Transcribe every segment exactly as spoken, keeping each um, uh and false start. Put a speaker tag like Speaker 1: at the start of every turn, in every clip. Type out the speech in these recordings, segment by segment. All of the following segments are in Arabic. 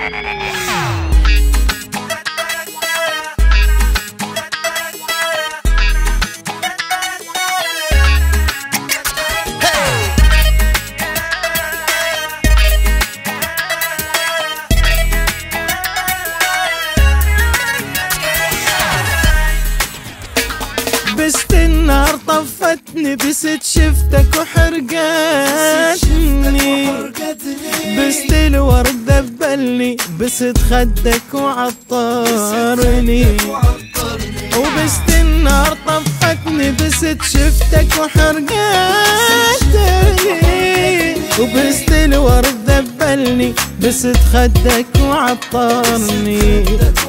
Speaker 1: بست النار طفتني، بست شفتك وحرقتني، بست الورد ذبلني، بست خدك وعطرني. وبست النار طفتني، بست شفتك وحرقتني، وبست الورد ذبلني، بست خدك وعطرني.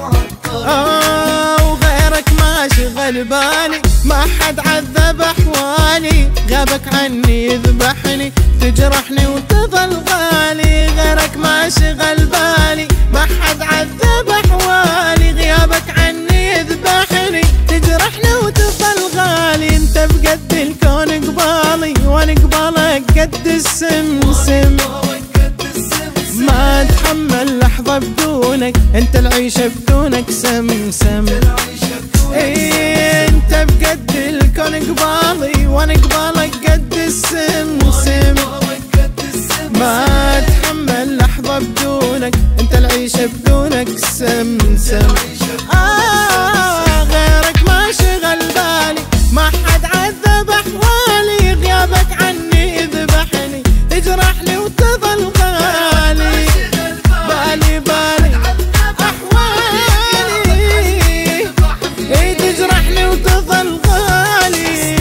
Speaker 1: آه وغيرك ما شغل بالي، ما حد عذب احوالي، غابك عني يذبحني، تجرحني وتظل غالي. غيرك ما شغل بالي، ما حد عذب احوالي، غيابك عني يذبحني، تجرحني وتظل غالي. انت بقد الكون قبالي، وانا قبالك قد السمسم، ما اتحمل لحظة بدونك، انت العيشة بدونك سمسم. ايه انت بقد الكون قبالي، وانا قبالك قد السمسم، ما اتحمل لحظة بدونك، انت العيشة بدونك سمسم. آه غيرك ما شغل بالي، ما حد عذب احوالي، غيابك عني يذبحني، تجرحني وتظل غالي. بالي بالي احوالي، اي تجرحني وتظل غالي.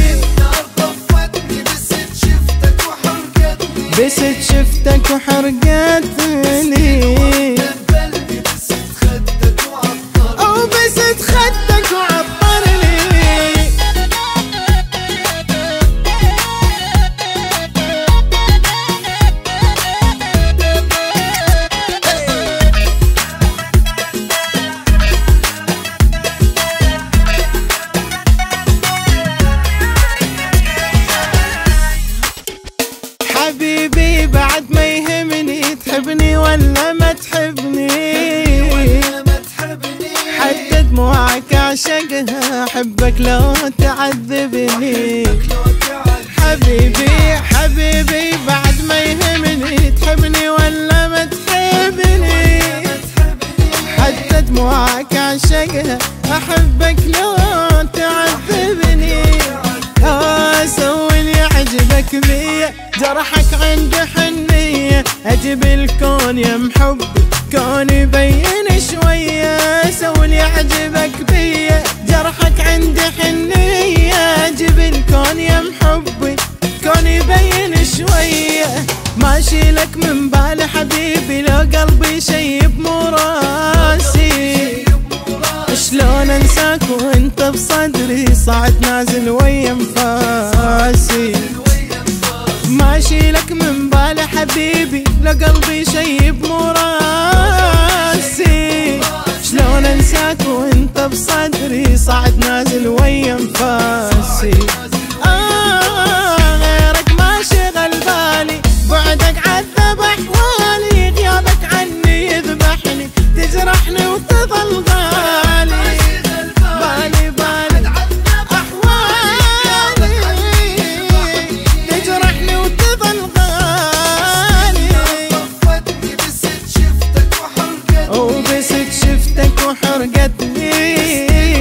Speaker 1: بست شفتك وحرقتني، او بست خدك وعطرني. حبيبي بعد ما يهمني، تحبني ولا ما تحبني، حتى دموعك اعشقها، احبك لو تعذبني. حبيبي حبيبي بعد ما يهمني، تحبني ولا ما تحبني، حتى دموعك اعشقها، احبك لو تعذبني. آه سوي اللي يعجبك بيا، جرحك عند حنية، اجيب الكون يا محبي، كون يبين شوية. سوي اللي يعجبك بيا، جرحك عند حنية، اجيب الكون يا محبي، كون يبين شوية. ما اشيلك من بالي حبيبي، لو قلبي شيب مو راسي، شلون انساك وانت بصدري، صعد نازل ويا انفاسي. ما اشيلك من بالي حبيبي، لو قلبي شيب مو راسي، شلون انساك وانت بصدري، صعد نازل ويا انفاسي. آه غيرك ما شغل بالي، بعدك عذب احوالي، غيابك عني يذبحني، تجرحني وتظل غالي. بالي بالي احوالي، تجرحني وتظل غالي. وبست شفتك وحرقتني،